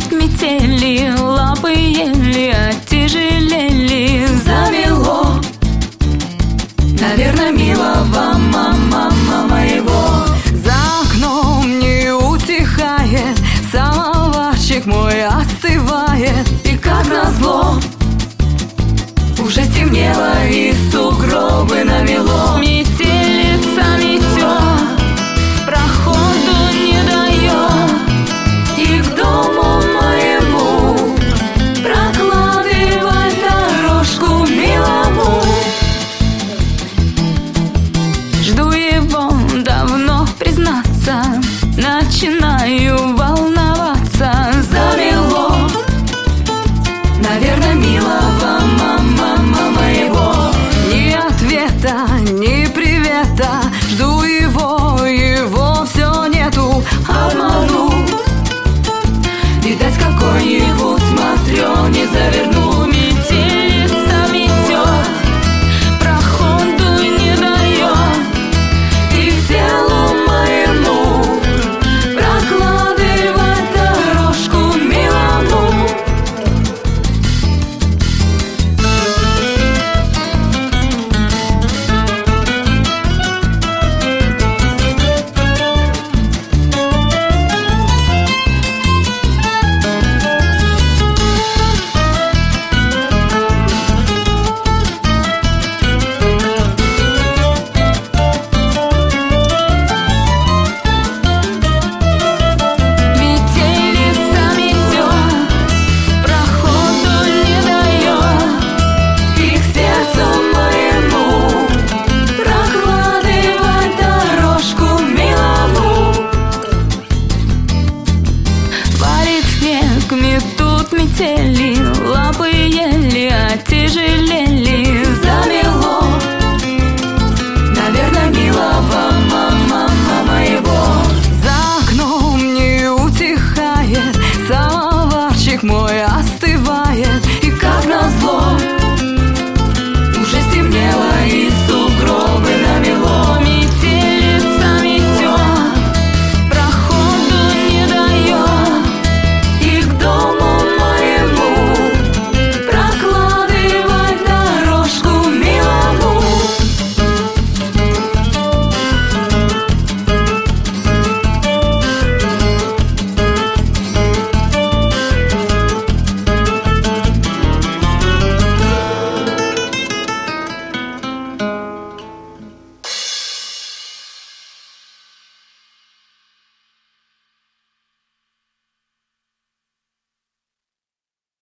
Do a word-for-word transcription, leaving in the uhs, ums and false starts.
снег метели, лапы еле оттяжелели. Замело, наверное, милого мама моего. За окном не утихает, самоварчик мой остывает. И как назло, уже стемнело и сугробы намело. Метелица метет, проходу не дает, и к дому моему прокладывай дорожку милому. жду его давно, признаться, начинаю волноваться. Замело, наверное, милого мама моего. Ни ответа, ни привета, жду его, его все нету. Обману, видать, какой-нибудь смотрел, не завернул. Метелица метет, проходу не дает, И к телу моему прокладывай дорожку милому. метелица метет, проходу не дает, И к сердцу моему прокладывай дорожку милому. валит снег, метут метели, лапы еле оттяжелели.